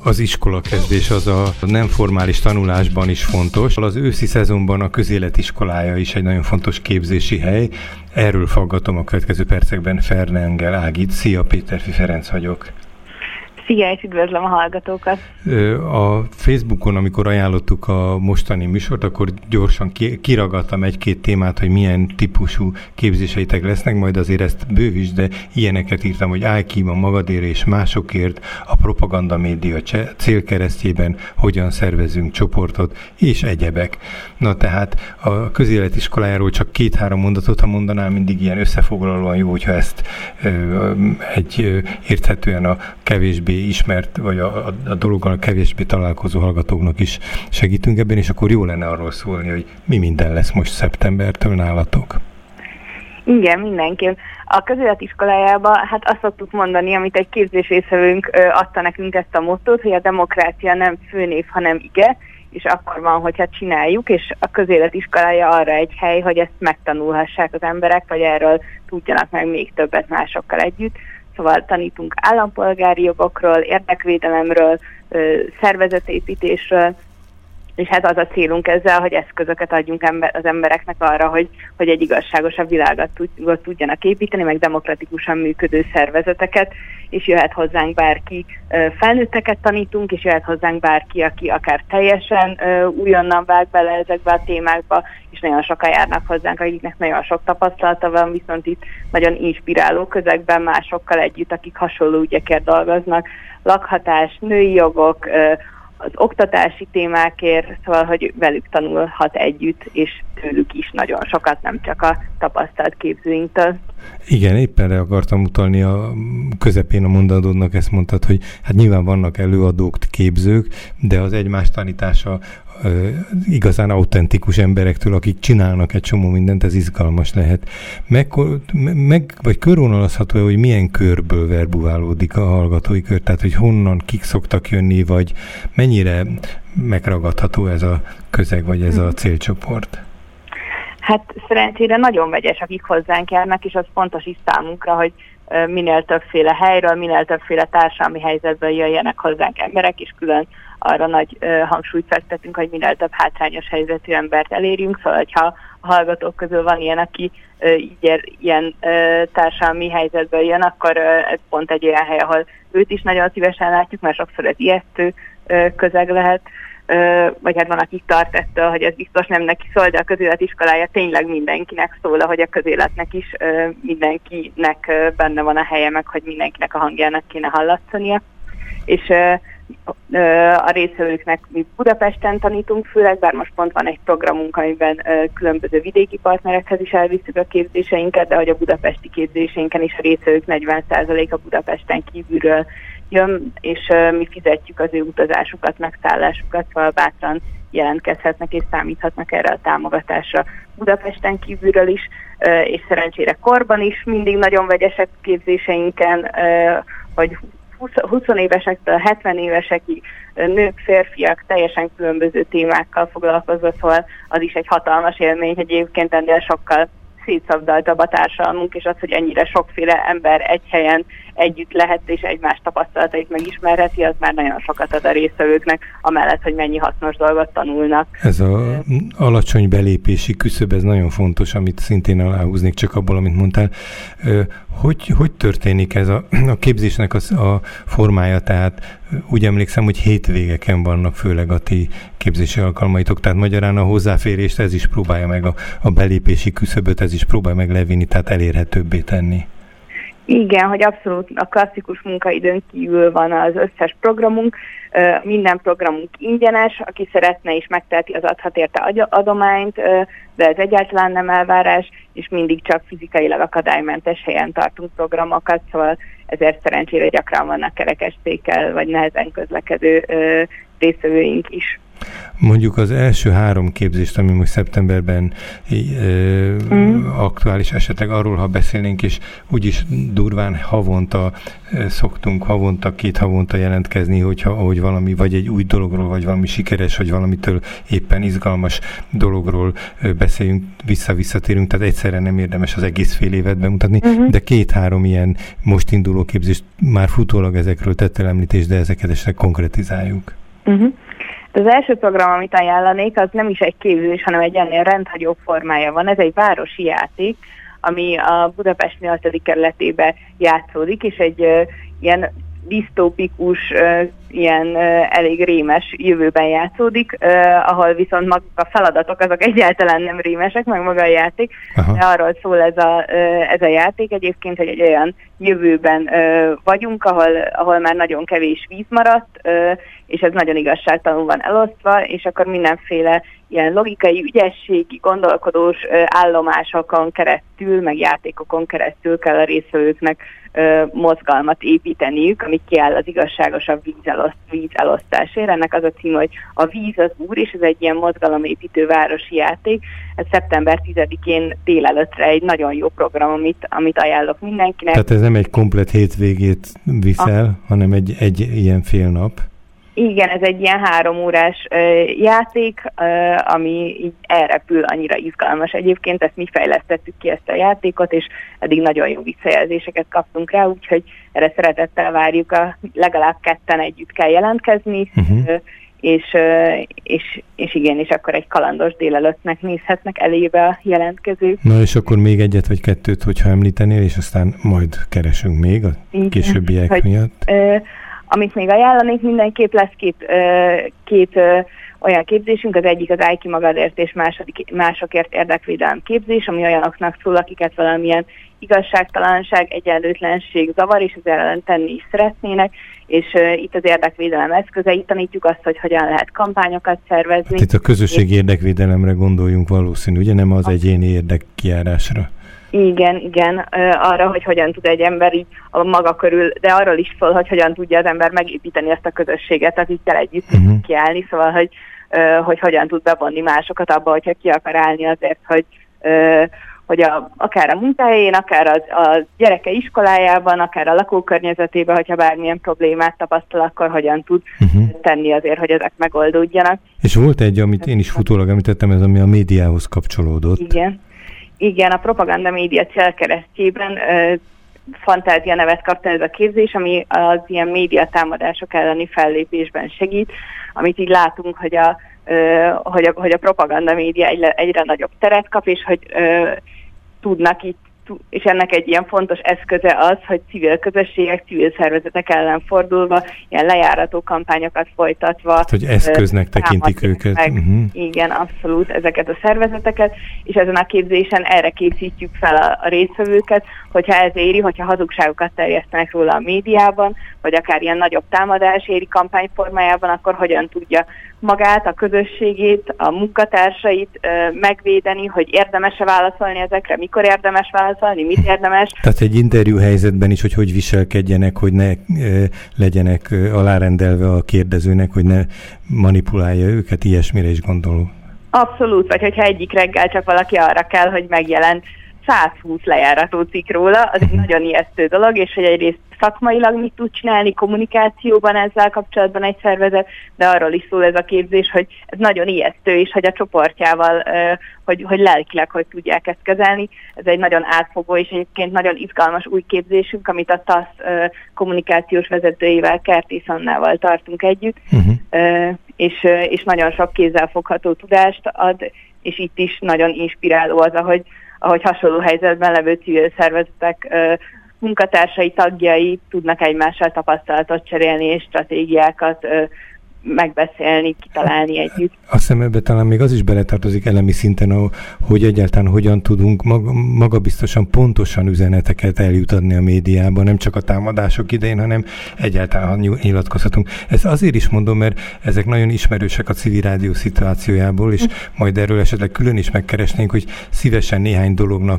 Az iskolakezdés az a nem formális tanulásban is fontos. Az őszi szezonban a közéletiskolája is egy nagyon fontos képzési hely. Erről faggatom a következő percekben Fernengel Ágit. Szia, Péterfi Ferenc vagyok. Szia, és üdvözlöm a hallgatókat! A Facebookon, amikor ajánlottuk a mostani műsort, akkor gyorsan kiragadtam egy-két témát, hogy milyen típusú képzéseitek lesznek, majd azért ezt bővítsd, de ilyeneket írtam, hogy állj ki a magadért és másokért, a propaganda média célkeresztjében hogyan szervezünk csoportot, és egyebek. Na tehát a közéletiskolájáról csak 2-3 mondatot, ha mondanál, mindig ilyen összefoglalóan jó, hogyha ezt egy érthetően a kevésbé ismert, vagy a dologgal kevésbé találkozó hallgatóknak is segítünk ebben, és akkor jó lenne arról szólni, hogy mi minden lesz most szeptembertől nálatok. Igen, mindenképp. A közéletiskolájában azt szoktuk mondani, amit egy képzés részvevőnk adta nekünk ezt a mottót, hogy a demokrácia nem főnév, hanem ige, és akkor van, hogyha csináljuk, és a közéletiskolája arra egy hely, hogy ezt megtanulhassák az emberek, vagy erről tudjanak meg még többet másokkal együtt. Szóval tanítunk állampolgári jogokról, érdekvédelemről, szervezetépítésről, és hát az a célunk ezzel, hogy eszközöket adjunk az embereknek arra, hogy egy igazságosabb világot tudjanak építeni, meg demokratikusan működő szervezeteket, és jöhet hozzánk bárki, felnőtteket tanítunk, és jöhet hozzánk bárki, aki akár teljesen újonnan vág bele ezekbe a témákba, és nagyon sokan járnak hozzánk, akiknek nagyon sok tapasztalata van, viszont itt nagyon inspiráló közegben másokkal együtt, akik hasonló ügyekért dolgoznak, lakhatás, női jogok, az oktatási témákért, szóval, hogy velük tanulhat együtt, és tőlük is nagyon sokat, nem csak a tapasztalt képzőinktől. Igen, éppen erre akartam utalni a közepén a mondatodnak, ezt mondtad, hogy hát nyilván vannak előadók, képzők, de az egymás tanítása igazán autentikus emberektől, akik csinálnak egy csomó mindent, ez izgalmas lehet. Vagy körvonalazható, hogy milyen körből verbuválódik a hallgatói kör, tehát hogy honnan kik szoktak jönni, vagy mennyire megragadható ez a közeg, vagy ez a célcsoport? Hát szerencsére nagyon vegyes, akik hozzánk járnak, és az fontos is számunkra, hogy minél többféle helyről, minél többféle társadalmi helyzetből jöjjenek hozzánk emberek, és külön arra nagy hangsúlyt fektetünk, hogy minél több hátrányos helyzetű embert elérjünk, szóval hogyha a hallgatók közül van ilyen, aki ilyen társadalmi helyzetből jön, akkor ez pont egy olyan hely, ahol őt is nagyon szívesen látjuk, mert sokszor ez ijesztő közeg lehet, vagy hát van, akik tart ettől, hogy ez biztos nem neki szól, de a közéletiskolája tényleg mindenkinek szól, hogy a közéletnek is mindenkinek benne van a helye, meg hogy mindenkinek a hangjának kéne hallatszania. És a részvevőknek mi Budapesten tanítunk főleg, bár most pont van egy programunk, amiben különböző vidéki partnerekhez is elviszük a képzéseinket, de hogy a budapesti képzéseinken is a részvevők 40%-a Budapesten kívülről jön, és mi fizetjük az ő utazásukat, megszállásukat, szóval bátran jelentkezhetnek és számíthatnak erre a támogatásra Budapesten kívülről is, és szerencsére korban is mindig nagyon vegyesek képzéseinken, hogy 20 évesektől 70 évesekig nők, férfiak teljesen különböző témákkal foglalkozva, szóval az is egy hatalmas élmény, hogy egyébként ennél sokkal szétszabdaltabb a társadalmunk, és az, hogy ennyire sokféle ember egy helyen együtt lehet, és egymás tapasztalatait megismerheti, az már nagyon sokat ad a résztvevőknek, amellett, hogy mennyi hasznos dolgot tanulnak. Ez az alacsony belépési küszöb, ez nagyon fontos, amit szintén aláhúznék, csak abból, amit mondtál. Hogy történik ez a képzésnek a formája? Tehát úgy emlékszem, hogy hétvégeken vannak főleg a ti képzési alkalmaitok, tehát magyarán a hozzáférést ez is próbálja meg, a belépési küszöböt ez is próbálja meg levinni, tehát elérhetőbbé tenni. Igen, hogy abszolút a klasszikus munkaidőn kívül van az összes programunk, minden programunk ingyenes, aki szeretne is megteheti, az adhat érte adományt, de ez egyáltalán nem elvárás, és mindig csak fizikailag akadálymentes helyen tartunk programokat, szóval ezért szerencsére gyakran vannak kerekesszékkel vagy nehezen közlekedő résztvevőink is. Mondjuk az első 3 képzést, ami most szeptemberben aktuális, esetleg arról, ha beszélnénk, és úgyis durván havonta szoktunk, két havonta jelentkezni, hogy valami, vagy egy új dologról, vagy valami sikeres, vagy valamitől éppen izgalmas dologról beszéljünk, visszatérünk, tehát egyszerre nem érdemes az egész fél évet bemutatni, de 2-3 ilyen most induló képzést már futólag ezekről tettél említést, de ezeket esetleg konkretizáljuk. Az első program, amit ajánlanék, az nem is egy képzés, hanem egy ennél rendhagyóbb formája van. Ez egy városi játék, ami a Budapest 8. kerületében játszódik, és egy ilyen disztópikus, ilyen elég rémes jövőben játszódik, ahol viszont maguk a feladatok azok egyáltalán nem rémesek, meg maga a játék. De arról szól ez a játék egyébként, hogy egy olyan jövőben vagyunk, ahol már nagyon kevés víz maradt, és ez nagyon igazságtalanul van elosztva, és akkor mindenféle ilyen logikai, ügyességi, gondolkodós állomásokon keresztül, meg játékokon keresztül kell a résztvevőknek mozgalmat építeniük, ami kiáll az igazságosabb vízelosztásért. Ennek az a cím, hogy a víz az úr, és ez egy ilyen mozgalomépítő városi játék. Ez szeptember 10-én délelőttre egy nagyon jó program, amit ajánlok mindenkinek. Tehát ez nem egy komplet hétvégét viszel, hanem egy ilyen fél nap. Igen, ez egy ilyen 3 órás játék, ami így elrepül, annyira izgalmas. Egyébként ezt mi fejlesztettük ki, ezt a játékot, és eddig nagyon jó visszajelzéseket kaptunk rá, úgyhogy erre szeretettel várjuk, legalább 2-en együtt kell jelentkezni, és igen, és akkor egy kalandos délelőttnek nézhetnek elébe a jelentkezők. Na és akkor még 1 vagy 2, hogyha említenél, és aztán majd keresünk még a későbbiek miatt. Amit még ajánlanék, mindenképp lesz két olyan képzésünk, az egyik az Állj ki magadért és másokért érdekvédelem képzés, ami olyanoknak szól, akiket valamilyen igazságtalanság, egyenlőtlenség zavar, és az ellen tenni is szeretnének, és itt az érdekvédelem eszközeit tanítjuk azt, hogy hogyan lehet kampányokat szervezni. Hát itt a közösségi érdekvédelemre gondoljunk valószínű, ugye nem az egyéni érdekkijárásra. Igen, arra, hogy hogyan tud egy ember így a maga körül, de arról is szól, hogy hogyan tudja az ember megépíteni ezt a közösséget, tehát így kell együtt kiállni, szóval, hogy hogyan tud bevonni másokat abba, hogyha ki akar állni azért, hogy akár a munkahelyén, akár a gyereke iskolájában, akár a lakókörnyezetében, hogyha bármilyen problémát tapasztal, akkor hogyan tud tenni azért, hogy ezek megoldódjanak. És volt egy, amit én is futólag említettem, ez ami a médiához kapcsolódott. Igen, a Propaganda Média célkeresztjében Fantázia nevet kapta ez a képzés, ami az ilyen média támadások elleni fellépésben segít, amit így látunk, hogy a propaganda média egyre nagyobb teret kap, és hogy tudnak itt, és ennek egy ilyen fontos eszköze az, hogy civil közösségek, civil szervezetek ellen fordulva, ilyen lejárató kampányokat folytatva. Hát, hogy eszköznek tekintik őket. Igen, abszolút ezeket a szervezeteket, és ezen a képzésen erre készítjük fel a résztvevőket, hogyha ez éri, hogyha hazugságokat terjesztenek róla a médiában, vagy akár ilyen nagyobb támadás éri kampány formájában, akkor hogyan tudja magát, a közösségét, a munkatársait megvédeni, hogy érdemes-e válaszolni ezekre, mikor érdemes válaszolni, mit érdemes. Tehát egy interjú helyzetben is, hogy viselkedjenek, hogy ne legyenek alárendelve a kérdezőnek, hogy ne manipulálja őket, ilyesmire is gondolom. Abszolút, vagy hogyha egyik reggel csak valaki arra kell, hogy megjelent 120 lejárató cikk róla, az egy nagyon ijesztő dolog, és hogy egyrészt szakmailag mit tud csinálni kommunikációban ezzel kapcsolatban egy szervezet, de arról is szól ez a képzés, hogy ez nagyon ijesztő, és hogy a csoportjával, hogy lelkileg hogy tudják ezt kezelni. Ez egy nagyon átfogó és egyébként nagyon izgalmas új képzésünk, amit a TASZ kommunikációs vezetőjével, Kertész Annával tartunk együtt, és nagyon sok kézzelfogható tudást ad, és itt is nagyon inspiráló az, ahogy hasonló helyzetben levő civil szervezetek munkatársai, tagjai tudnak egymással tapasztalatot cserélni és stratégiákat megbeszélni, kitalálni együtt. Azt hiszem, ebbe talán még az is beletartozik elemi szinten, hogy egyáltalán hogyan tudunk magabiztosan, pontosan üzeneteket eljutatni a médiában, nem csak a támadások idején, hanem egyáltalán nyilatkozhatunk. Ezt azért is mondom, mert ezek nagyon ismerősek a civil rádió szituációjából, és majd erről esetleg külön is megkeresnénk, hogy szívesen néhány dolognak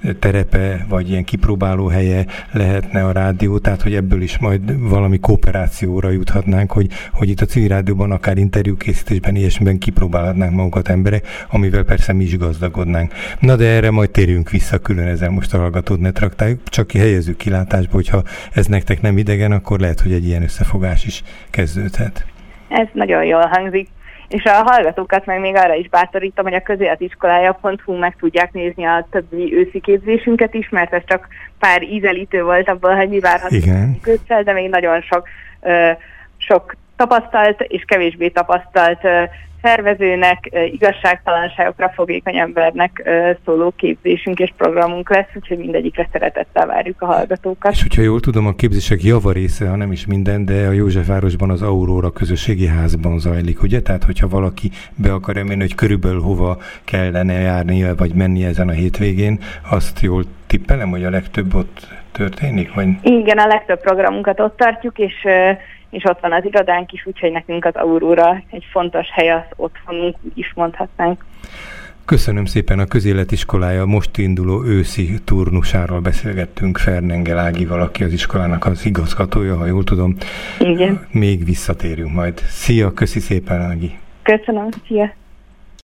terepe, vagy ilyen kipróbáló helye lehetne a rádió, tehát hogy ebből is majd valami kooperációra juthatnánk, hogy itt a civil rádióban akár interjúkészítésben, ilyesmiben kipróbálhatnánk magukat emberek, amivel persze mi is gazdagodnánk. Na de erre majd térjünk vissza, külön ezzel most a hallgatót ne traktáljuk, csak helyezzük kilátásba, hogyha ez nektek nem idegen, akkor lehet, hogy egy ilyen összefogás is kezdődhet. Ez nagyon jól hangzik. És a hallgatókat meg még arra is bátorítom, hogy a közéletiskolája.hu meg tudják nézni a többi őszi képzésünket is, mert ez csak pár ízelítő volt abból, hogy mi várható ősszel, de még nagyon sok tapasztalt és kevésbé tapasztalt szervezőnek, igazságtalanságokra fogékony embernek szóló képzésünk és programunk lesz, úgyhogy mindegyikre szeretettel várjuk a hallgatókat. És hogyha jól tudom, a képzések javarésze, ha nem is minden, de a Józsefvárosban az Aurora közösségi házban zajlik, ugye? Tehát, hogyha valaki be akar emelni, hogy körülbelül hova kellene járnia, vagy menni ezen a hétvégén, azt jól tippelem, hogy a legtöbb ott történik? Vagy... Igen, a legtöbb programunkat ott tartjuk, és ott van az irodánk is, úgyhogy nekünk az Aurora egy fontos hely, az otthonunk, úgy is mondhatnánk. Köszönöm szépen, a közéletiskolája most induló őszi turnusáról beszélgettünk Fernengel Ágival, aki az iskolának az igazgatója, ha jól tudom. Igen. Még visszatérünk majd. Szia, köszi szépen, Ági. Köszönöm, szia.